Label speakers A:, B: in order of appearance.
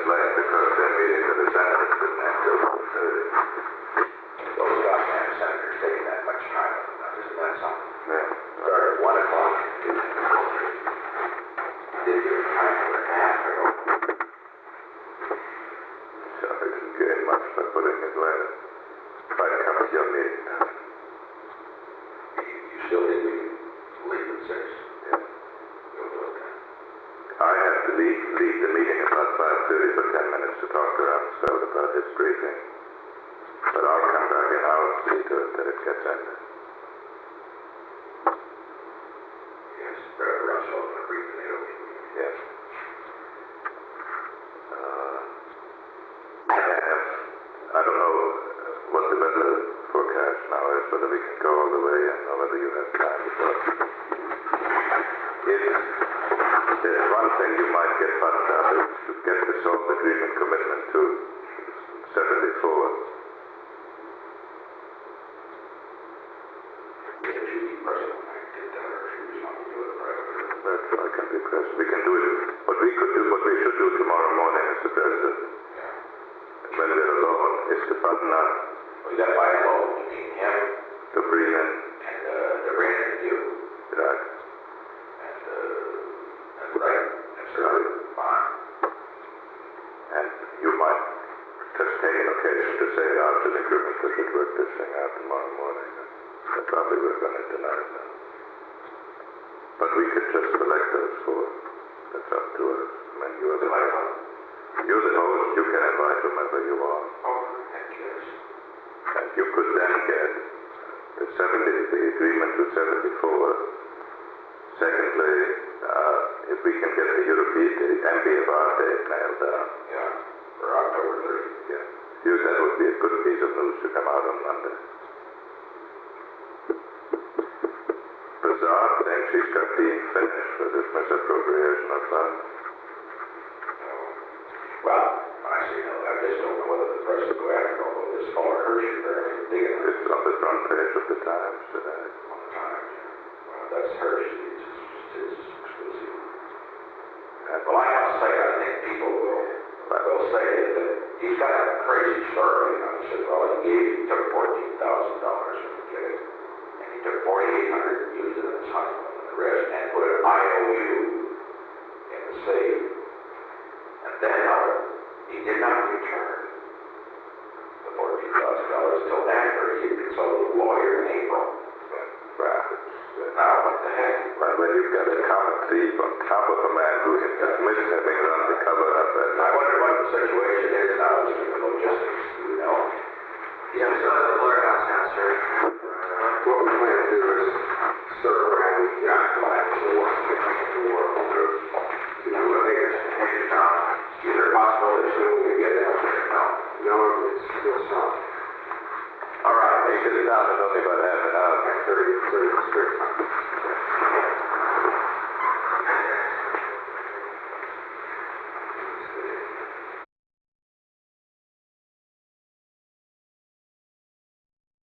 A: late because they're meeting with the senators didn't have till 1:30.
B: Those goddamn senators taking that much time. Isn't that something?
A: Yeah.
B: Start at 1 o'clock. Did your time for half or
A: So I didn't gain much by putting it later. Try to come at your meeting.
B: you still need me to leave at 6?
A: Yeah.
B: You'll do it then.
A: I have to leave the meeting about 5:30 for 10 minutes to talk to Rumsfeld about his briefing. But I'll come back and I'll see to it that it gets ended.
B: Yes, better rush off and brief the NATO.
A: Yes. I don't know what the weather forecast now is, whether we can go all the way in or whether you have time to talk. There's one thing you might get buttoned up is to get the salt agreement commitment to 74. I can be present. We can do it. What we should do tomorrow morning, Mr. President, when we're alone, is to button up
B: We got by alone, you mean him
A: to bring in.
B: and the Brandon and you.
A: Right.
B: And that's right. That's right. Fine.
A: And you might just take an occasion to say after the group we could work this thing out tomorrow morning. That's probably work on it tonight. But we could just select those four. That's up to us. I mean, you're the host. You can invite whomever you want.
B: Oh, heck yes.
A: And you could then get the agreement with 74. Secondly, if we can get the European, the MBFR date nailed down.
B: Yeah, for October 30th.
A: Yeah. That would be a good piece of news to come out on Monday. Bizarre thinks he's got being finished with this misappropriation of funds.
B: Well, I see. I just don't know whether the press will go after all of this fellow Hershey there. Digging it
A: It's on the front page of the Times today.
B: all the time. Well, that's Hershey. It's exclusive. Well, I must say, I think people will say that he's got a crazy story. You know, he said, well, he took $14,000 from the kid, and he took $4,800 and used it in his honeymoon and the rest, and put an IOU in the safe. And then, he did not return the $14,000 till after he had consulted a lawyer in April. Now, what the heck?
A: Well, when you've got a common thief on top of a man who admits having run the cover up,
B: I wonder what the situation is now as to the logistics, you know?
C: Yeah, so at the lawyer house now, sir.
B: What we plan to do is circle around the guidelines for what we're trying to work on. You know, I think it's time. Is there a possibility that we can get out there? No, it's still some.
A: all right, make it down in only about half an hour.
B: 30 minutes.